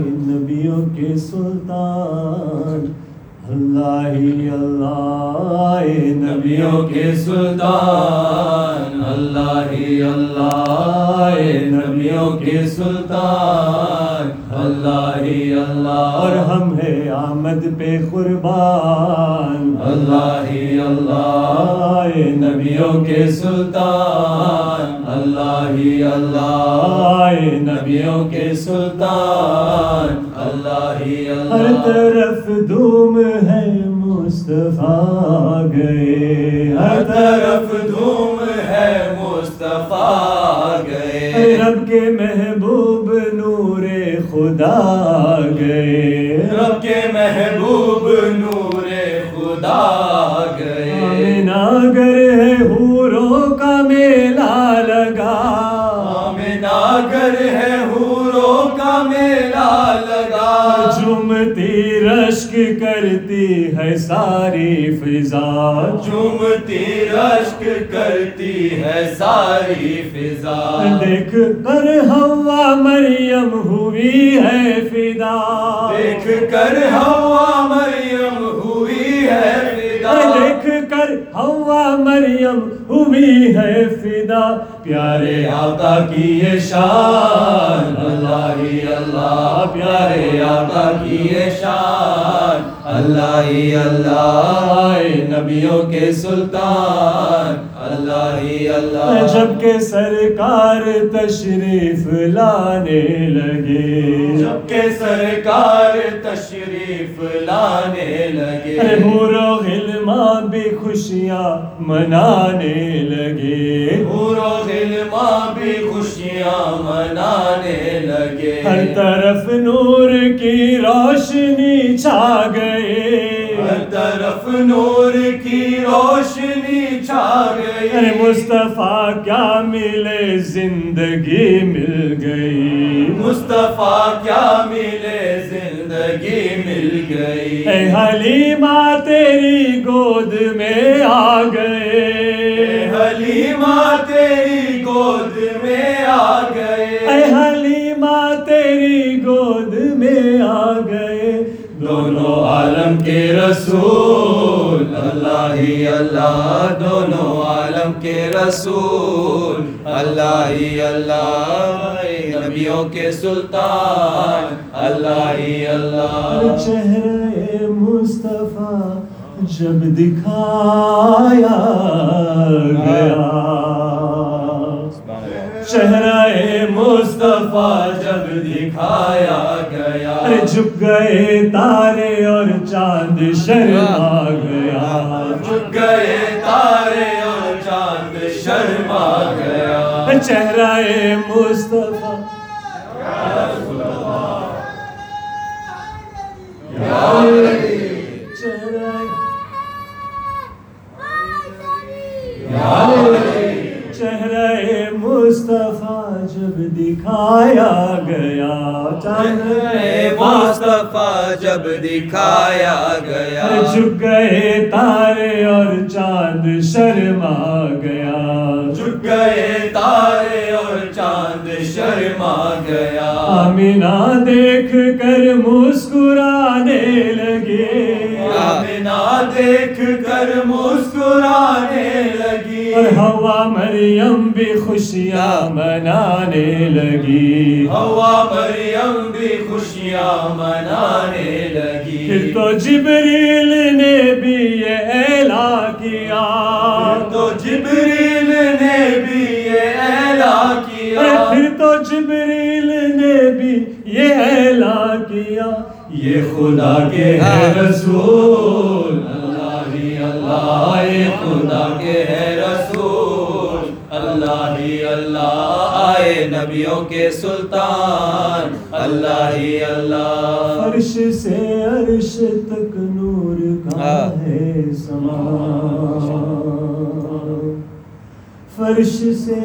نبیوں کے سلطان اللہ ہی اللہ، نبیوں کے سلطان اللہ ہی اللہ، نبیوں کے سلطان اللہ ہی اللہ، اور ہم ہیں آمد پہ قربان اللہ ہی اللہ، نبیوں کے سلطان اللہ ہی اللہ، نبیوں کے سلطان اللہ ہی اللہ، ہر طرف دھوم ہے مصطفیٰ گئے، ہر طرف دھوم ہے مصطفیٰ گئے، رب کے محبوب نور خدا گئے، رب کے محبوب نور خدا گئے، آمینہ گر ہے حوروں کا میلہ لگا، آمینہ گر ہے حوروں کا میلہ لگا، جھومتی رشک کرتی ہے ساری فضا، جھومتی رشک کرتی ہے ساری فضا، دیکھ کر حوا مریم ہوئی ہے فدا، دیکھ کر حوا مریم ہوئی ہے فدا، دیکھ کر حوا مریم ہوئی ہے فدا، پیارے آقا کی یہ شان اللہ ہی اللہ، پیارے آقا کی یہ شان اللہ ہی اللہ، نبیوں کے سلطان اللہ ہی اللہ، جب کہ سرکار تشریف لانے لگے، جب کہ سرکار تشریف لانے لگے، حور و غلمان بھی خوشیاں منانے لگے، حور و غلمان بھی خوشیاں منانے لگے، ہر طرف نور کی روشنی چھا گئے، ہر طرف نور کی روشنی چھا گئی، ارے مصطفیٰ کیا ملے زندگی مل گئی، مصطفیٰ کیا ملے زندگی مل گئی، اے حلیمہ تیری گود میں آ گئے، اے حلیمہ تیری گود میں آ گئے، اے حلیمہ تیری گود میں آ گئے، دونوں عالم کے رسول اللہ ہی اللہ، دونوں عالم کے رسول اللہ ہی اللہ، نبیوں کے سلطان اللہ ہی اللہ، چہرے مصطفیٰ جب دکھایا گیا، چہرہ مصطفیٰ جب دکھایا گیا، جھک گئے تارے اور چاند شرما گیا، جھک گئے تارے اور چاند شرما گیا، چہرہ مصطفیٰ یا رسول اللہ یا علی، چہرہ یا علی، چہرہ مصطفیٰ جب دکھایا گیا، چہرہ مصطفیٰ جب دکھایا گیا، جھک گئے تارے اور چاند شرما گیا، جھک گئے تارے اور چاند شرما گیا، آمینہ دیکھ کر مسکرانے لگے، آمینہ دیکھ کر مسکرانے لگی، اور حوا مریم بھی خوشیاں منانے لگی، حوا مریم بھی خوشیاں منانے لگی، پھر تو جبریل نے بھی یہ اعلان کیا، پھر تو جبریل نے بھی یہ اعلان کیا، پھر تو جبریل نے بھی یہ اعلان کیا، یہ خدا کے ہے رسول اللہ ہی اللہ، یہ خدا کے ہے رسول اللہ ہی اللہ، آئے نبیوں کے سلطان اللہ ہی اللہ، فرش سے عرش تک نور کا ہے سامان، فرش سے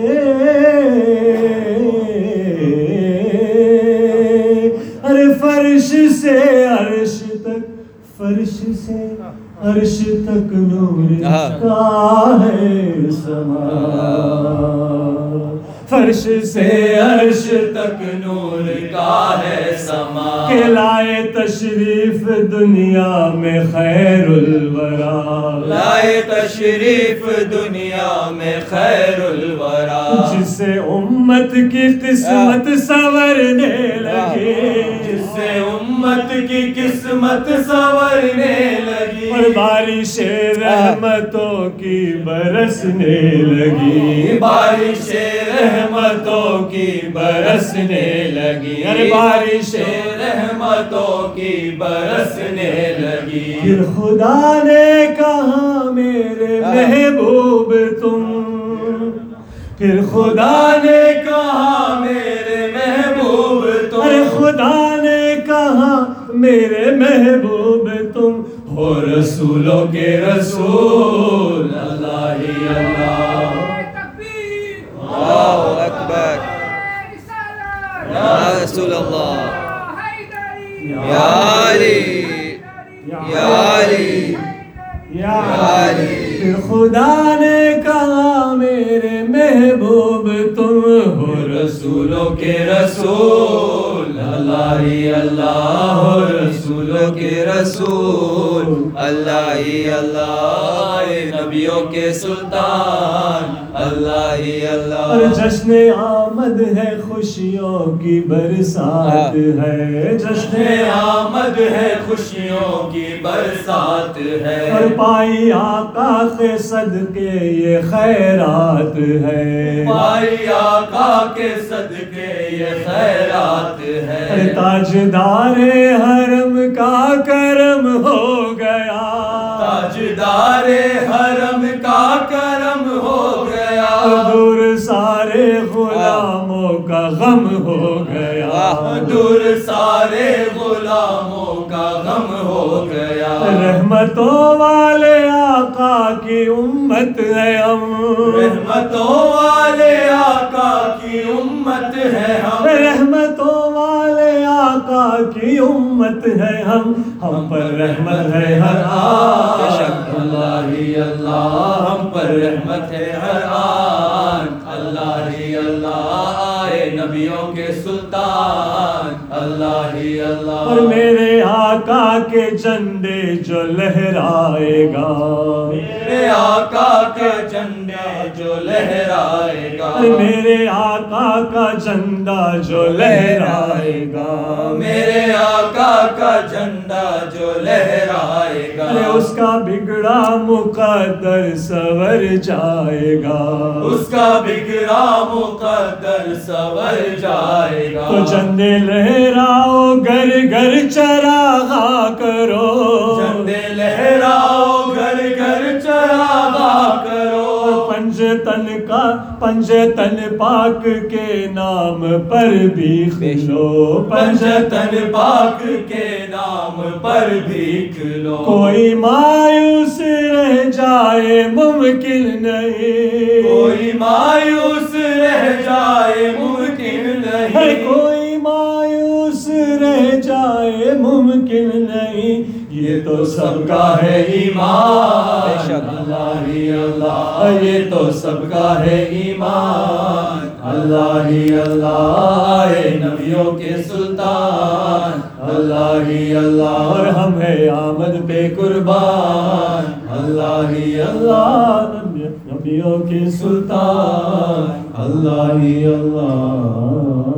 ارے فرش سے عرش تک، فرش سے عرش تک نور کا ہے سما، فرش سے عرش تک نور کا ہے سما کہ لائے تشریف دنیا میں خیر الورا لائے تشریف دنیا میں خیر الورا جس سے امت کی قسمت سنورنے لگی جس سے امت کی قسمت سنورنے لگی اور بارش رحمتوں کی برسنے لگی بارش رحمتوں کی برسنے لگی ارے بارش رحمتوں کی برسنے لگی پھر خدا نے کہا میرے محبوب تم پھر خدا نے کہا میرے محبوب تم ارے خدا نے کہا میرے محبوب تم ہو رسولوں کے رسول اللہ ہی اللہ اللہ اکبر یا رسول اللہ یا علی یا علی یا علی پھر خدا نے کہا میرے محبوب تم ہو رسولوں کے رسول اللہ ہی اللہ ہو رسولوں کے رسول اللہ ہی اللہ نبیوں کے سلطان اللہ ہی اللہ اور جشن آمد ہے خوشیوں کی برسات ہے جشن آمد ہے خوشیوں کی برسات ہے اور پائی آقا کے صدقے یہ خیرات ہے پائی آقا کے صدقے یہ خیرات ہے تاجدار حرم کا کرم ہو گیا تاجدار حرم کا کرم ہو گیا دور سارے غلاموں کا غم ہو گیا دور سارے غلاموں کا غم ہو گیا رحمتوں والے آقا کی امت ہے ہم رحمتوں والے آقا کی امت ہے ہم رحمتوں والے آقا کی امت ہے ہم پر رحمت ہے ہر آن اللہ ہی اللہ ہم پر رحمت ہے ہر آن اللہ ہی اللہ آئے نبیوں کے سلطان اللہ ہی اللہ اور میرے آقا کے جھنڈے جو لہرائے گا میرے آقا کے جھنڈے جو لہرائے گا میرے آقا کا جھنڈا جو لہرائے گا میرے آقا کا جھنڈا جو لہرائے گا اس کا بگڑا مقدر سور جائے گا اس کا بگڑا مقدر سور جائے گا تو جھنڈے لہراؤ گھر گھر چراغا کرو جھنڈے لہراؤ گھر گھر چراغا کرو پنجتن پاک کے نام پر بھیک لو پنجتن پاک کے نام پر بھیک لو کوئی مایوس رہ جائے ممکن نہیں کوئی مایوس رہ جائے ممکن نہیں کوئی مایوس رہ جائے ممکن نہیں یہ تو سب کا ہے ایمان اللہ ہی اللہ یہ تو سب کا ہے ایمان اللہ ہی اللہ نبیوں کے سلطان اللہ ہی اللہ اور ہم ہے آمد پہ قربان اللہ ہی اللہ نبیوں کے سلطان اللہ ہی اللہ